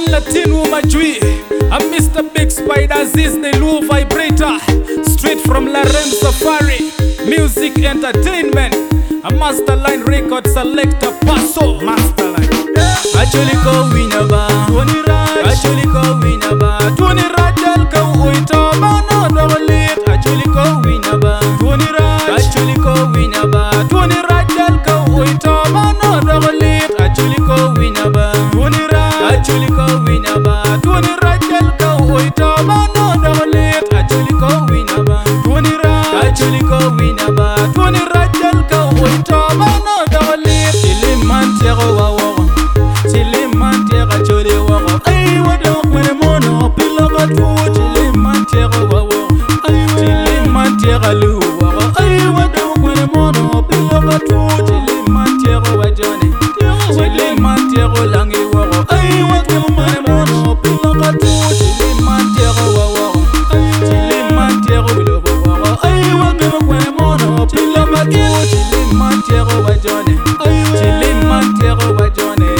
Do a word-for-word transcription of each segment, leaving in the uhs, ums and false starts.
Latin woman Jui. I'm Mister Big Spider Aziz, the low vibrator. Straight from Larem Safari. Music entertainment. A Masterline record selector. Paso Masterline. Actually go winaba. Tony Raj. Actually go winaba. Tony Rajal go uita bana dolet. Actually go winaba. Tony Raj. Actually go winaba. Tony Rajal go uita bana dolet. Actually go winaba. Tony Raj. Actually go winaba. Tony Rajal go uita bana dolet. Actually go winaba. Tony Raj. Actually go winaba. Tony Rajal go uita bana dolet. Ile mantiero wawo. Chile mantiera chole wawo. Ay wado kwene mono piloga tu. Chile mantiera wawo. Ay chile mantiera lu wawo. Ay wado kwene mono piloga tu. Chile mantiera wajone. Chile mantiera langi wawo. Ay wado kwene mono piloga tu. Chile mantiera wawo. Chile mantiera biloga wawo. Ay wado kwene mono piloga tu. Chile mantiera wajone. Chile mantiera wajone.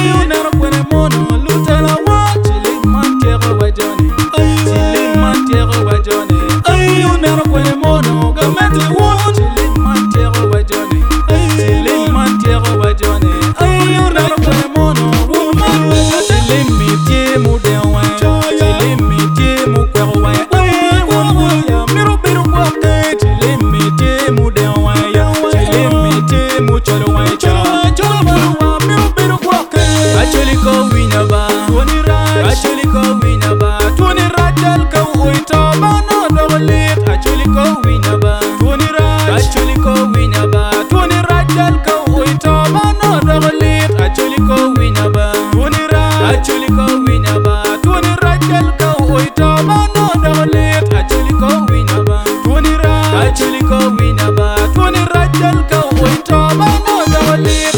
Actually go winaba. Tony Raj. Actually go winaba. Tony Rajal go uita bana dolet. Actually go winaba. Tony Raj. Actually go winaba. Tony Rajal go uita bana dolet. Actually go winaba. Tony Raj. Actually go winaba. Tony Rajal go uita bana dolet. Actually go winaba. Tony Raj. Actually go winaba. Tony Rajal go uita bana dolet.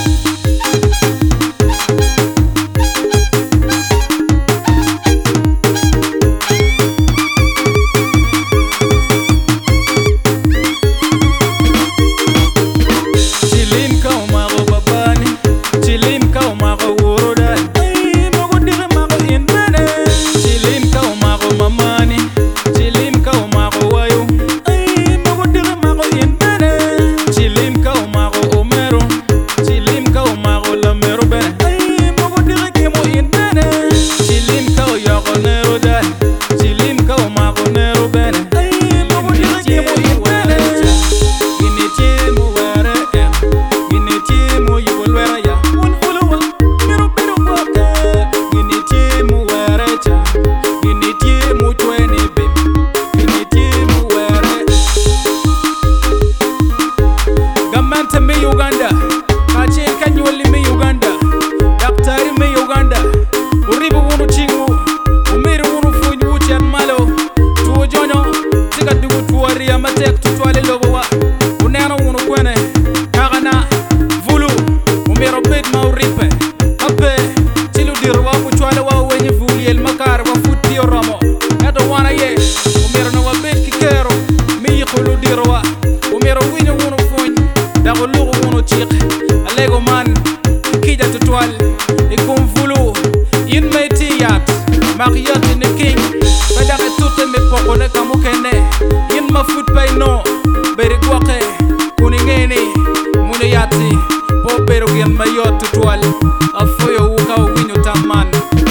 Uganda, kache kanyoli me Uganda, daktari me Uganda, uribu wunu chingu, umiru wunu fuini wuchi at malo, tuwo jonyo, tika dugu tuwari ya matek tutwale lobo wa, uneno wunu kwene, kagana, vulu, umiru bid ma uripe, ape, chilu dirwa kuchwale wa wenye vuli el makar wa futi oramo, edo wana ye, umiru na wa bid kikero, mi yikulu dirwa, umiru wini wunu fuini, dago lugu wunu chik alego man kija tutwal ikum fulu yin meiti yat makiyat in the king badake tute me pokone kamukene yin ma foot pay no beri gwake kuni ngeni mune yati po bero gen mayot tutwal afoyo wuka winyo taman.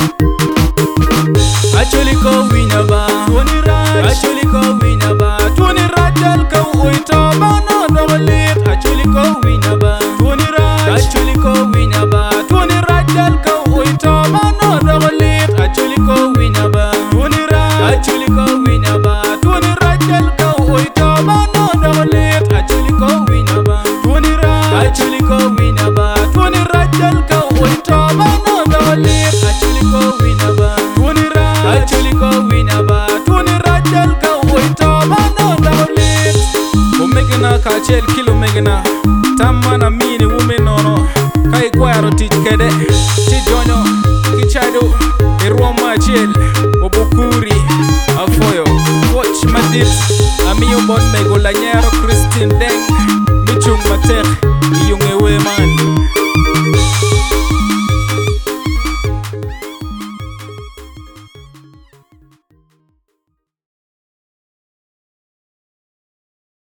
Actually go winaba Tony Raj. Actually go winaba Tony Rajal go uita bana dolet. Actually go winaba Tony Raj. Actually go winaba Tony Rajal go uita bana dolet. Actually go winaba Tony Raj. Actually go winaba Tony Rajal go uita bana dolet. Actually go winaba Tony Raj. Actually go winaba Tony Rajal go uita bana dolet. Actually go winaba Tony Raj. Actually go winaba Tony Rajal go uita bana dolet. Umegina kachel kilo megina tamana mini wumenono kai kwaro tikede tijonyo kichado iroma chel obukuri afoyo watch madit amiyo bon mego la nyero Christine Deng